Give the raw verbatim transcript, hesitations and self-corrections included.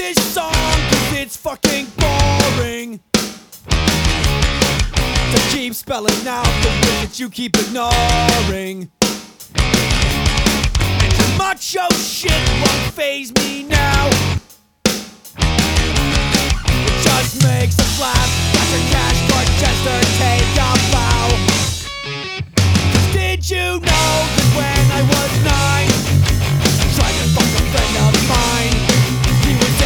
this song cause it's fucking boring to keep spelling out the words that you keep ignoring. And your macho shit won't faze me now. It just makes us laugh. Master Cash Dorchester take a bow. Cause did you know